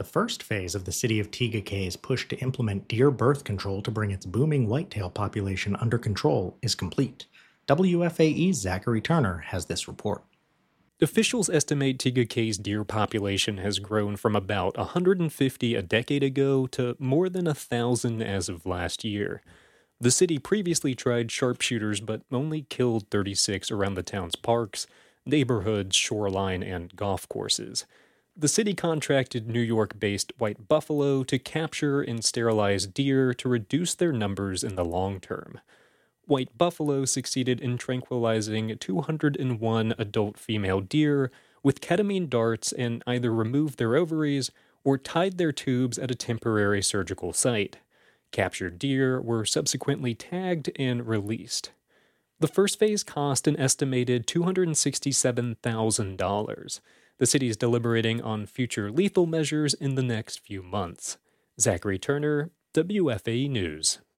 The first phase of the City of Tegakay's push to implement deer birth control to bring its booming whitetail population under control is complete. WFAE's Zachary Turner has this report. Officials estimate Tigakay's deer population has grown from about 150 a decade ago to more than 1,000 as of last year. The city previously tried sharpshooters but only killed 36 around the town's parks, neighborhoods, shoreline, and golf courses. The city contracted New York based White Buffalo to capture and sterilize deer to reduce their numbers in the long term. White Buffalo succeeded in tranquilizing 201 adult female deer with ketamine darts and either removed their ovaries or tied their tubes at a temporary surgical site. Captured deer were subsequently tagged and released. The first phase cost an estimated $267,000. The city is deliberating on future lethal measures in the next few months. Zachary Turner, WFAE News.